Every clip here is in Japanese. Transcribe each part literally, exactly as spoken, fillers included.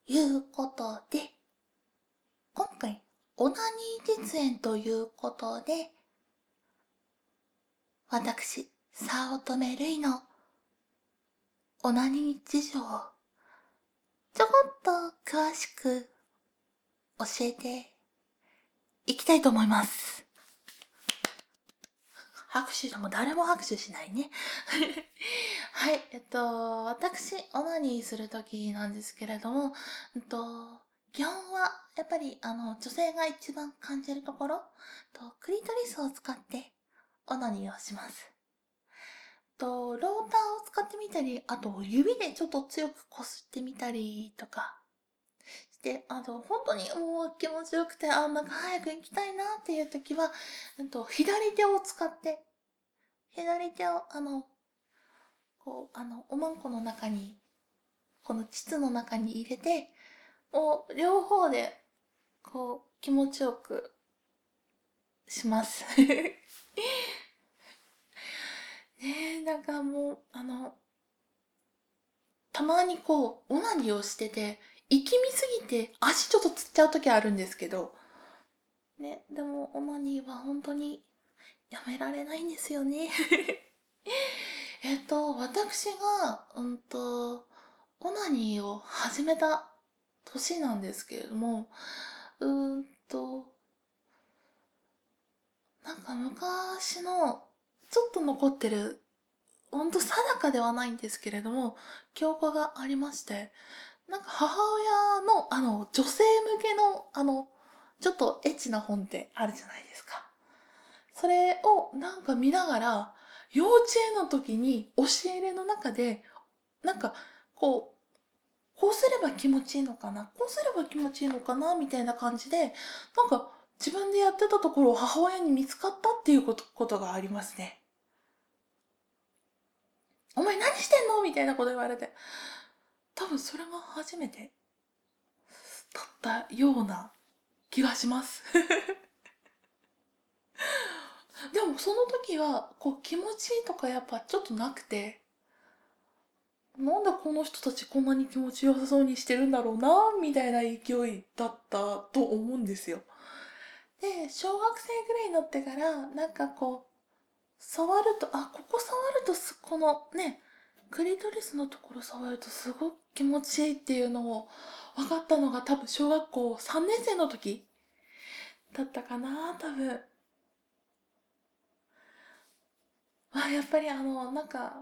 いうことで、今回、オナニー実演ということで、私、早乙女るいのオナニー事情をちょこっと詳しく教えていきたいと思います。拍手でも誰も拍手しないね。はい、えっと、私、オナニーするときなんですけれども、えっと、基本は、やっぱり、あの、女性が一番感じるところ、とクリトリスを使って、オナニーをします。と、ローターを使ってみたり、あと、指でちょっと強くこすってみたりとか、して、あと、本当にもう気持ちよくて、あ、なんか早く行きたいなっていうときは、えっと、左手を使って、左手を、あの、こう、あの、おまんこの中に、この膣の中に入れて、もう両方で、こう、気持ちよくします。ねえ、なんかもう、あの、たまにこう、オナニーをしてて、力みすぎて足ちょっとつっちゃう時あるんですけど、ね、でもオナニーは本当にやめられないんですよね。えっと、私が、うんと、オナニーを始めた年なんですけれども、うーんと、なんか昔の、ちょっと残ってる、ほんと定かではないんですけれども、記憶がありまして、なんか母親の、あの、女性向けの、あの、ちょっとエッチな本ってあるじゃないですか。それをなんか見ながら、幼稚園の時に教え入れの中で、なんか、こう、こうすれば気持ちいいのかな、こうすれば気持ちいいのかな、みたいな感じで、なんか自分でやってたところを母親に見つかったっていうことことがありますね。お前何してんのみたいなこと言われて。多分それが初めてだったような気がします。でもその時は、こう気持ちいいとかやっぱちょっとなくて、なんでこの人たちこんなに気持ちよさそうにしてるんだろうな、みたいな勢いだったと思うんですよ。で、小学生ぐらいになってから、なんかこう、触ると、あ、ここ触るとす、このね、クリトリスのところ触るとすごく気持ちいいっていうのを分かったのが多分小学校さんねん生の時だったかな、多分。あ、やっぱりあの、なんか、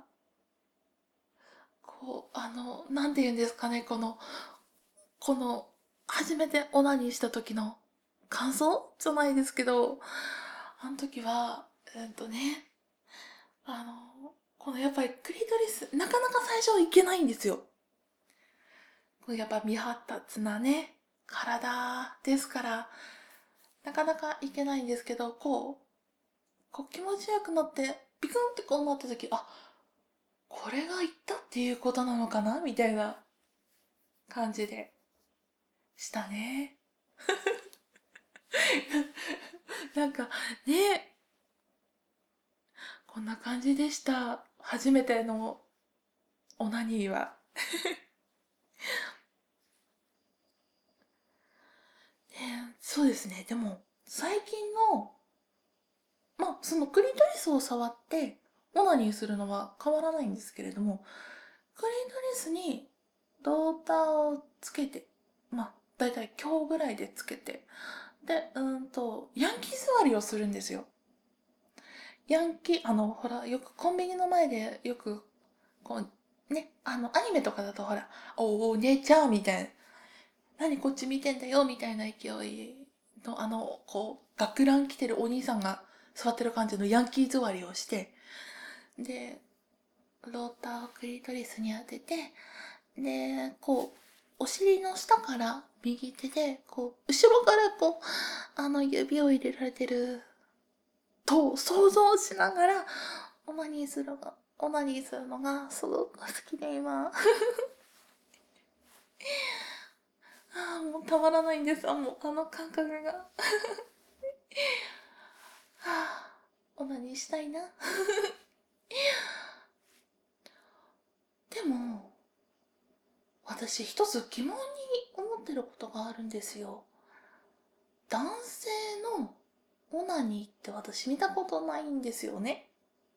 こう、あの、なんて言うんですかね、この、この、初めてオナニーした時の感想じゃないですけど、あの時は、うんとね、あの、このやっぱりクリトリス、なかなか最初はいけないんですよ。これやっぱ未発達なね、体ですから、なかなかいけないんですけど、こう、こう気持ちよくなって、ビクンってこうなった時、あ、これがいったっていうことなのかなみたいな感じでしたね。なんか、ね、こんな感じでした。初めてのオナニーは。ね、そうですね。でも、最近の、まあ、そのクリトリスを触って、オナニーするのは変わらないんですけれども、クリトリスにローターをつけて、まあ、だいたい今日ぐらいでつけて、で、うんと、ヤンキー座りをするんですよ。ヤンキー、あの、ほら、よくコンビニの前でよく、こう、ね、あの、アニメとかだとほら、おお、姉ちゃんみたいな、何こっち見てんだよみたいな勢いの、あの、こう、学ラン着てるお兄さんが座ってる感じのヤンキー座りをして、で、ローターをクリトリスに当てて、で、こう、お尻の下から右手で、こう、後ろからこう、あの、指を入れられてると想像しながら、オナニーするのが、オナニーするのがすごく好きで今。ああ、もうたまらないんです。あ、もうあの感覚が。はあ、オナニーしたいな。でも、私一つ疑問に思ってることがあるんですよ。男性のオナニーって私見たことないんですよね。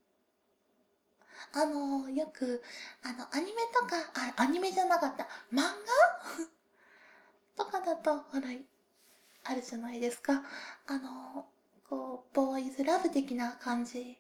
あの、よく、あの、アニメとか、あ、アニメじゃなかった、漫画とかだと、ほら、あるじゃないですか。あの、こう、ボーイズラブ的な感じ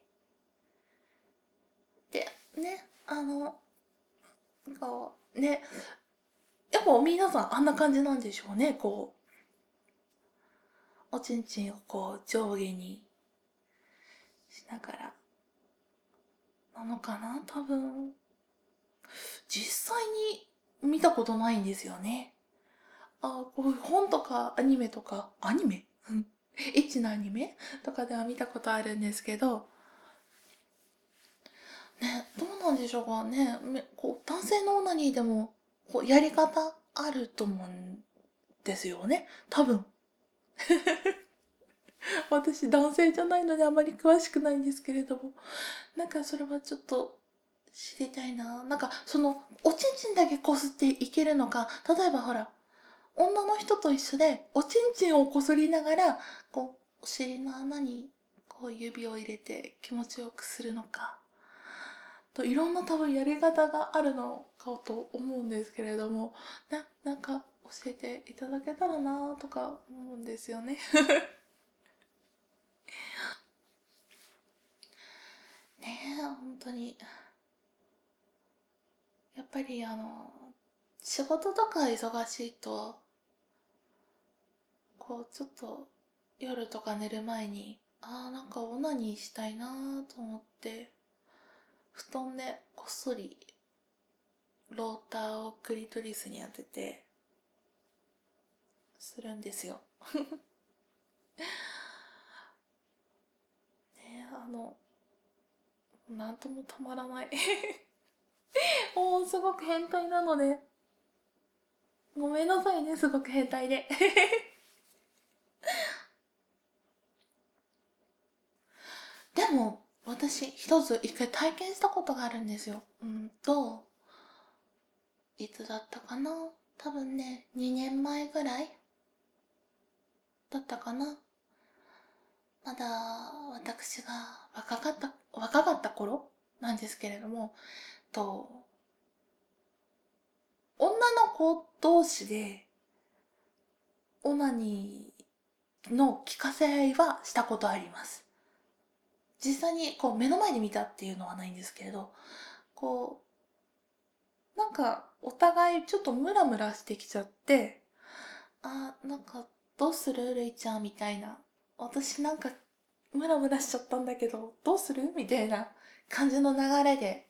で、ね、あの、こう、ね、やっぱ皆さんあんな感じなんでしょうね。こう、おちんちんをこう上下にしながら、なのかな多分。実際に見たことないんですよね。あ、こういう本とかアニメとか、アニメうん。エッチなアニメとかでは見たことあるんですけど、ね、どうなんでしょうかね。めこう男性のオナニーでも、こうやり方あると思うんですよね。多分。私男性じゃないのであまり詳しくないんですけれども。なんかそれはちょっと知りたいな。なんかその、おちんちんだけこすっていけるのか、例えばほら、女の人と一緒で、おちんちんをこすりながら、こう、お尻の穴に、こう指を入れて気持ちよくするのか。といろんな多分やり方があるのかと思うんですけれども、な、なんか教えていただけたらなとか思うんですよね。ねえ、本当に。やっぱりあの、仕事とか忙しいと、こうちょっと夜とか寝る前に、ああ、なんかオナニーしたいなと思って、布団でこっそりローターをクリトリスに当てて、するんですよ。ねえ、あの、なんともたまらない。おー、すごく変態なので、ごめんなさいね、すごく変態で。でも、私、一つ一回体験したことがあるんですよ。うんと、いつだったかな多分ね、にねんまえぐらいだったかな。まだ、私が若かった、若かった頃なんですけれども、と、女の子同士で、オナニーの聞かせ合いはしたことあります。実際にこう目の前で見たっていうのはないんですけれど、こう、なんかお互いちょっとムラムラしてきちゃって、あ、なんかどうするレイちゃんみたいな。私なんかムラムラしちゃったんだけど、どうするみたいな感じの流れで、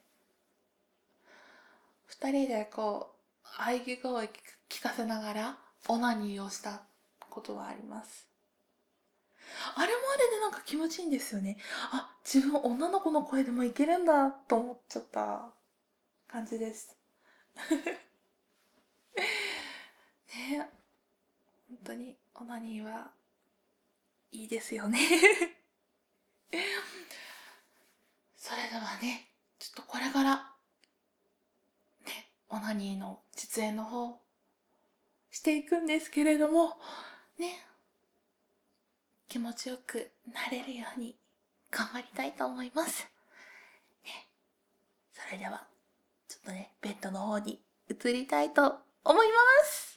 二人でこう、喘ぎ声聞かせながらオナニーをしたことがあります。あれもあれでなんか気持ちいいんですよね。あ、自分女の子の声でもいけるんだと思っちゃった感じです。ね、本当にオナニーはいいですよね。それではね、ちょっとこれからね、オナニーの実演の方していくんですけれども、ね、気持ちよくなれるように頑張りたいと思います。ね、それでは、ちょっとね、ベッドの方に移りたいと思います。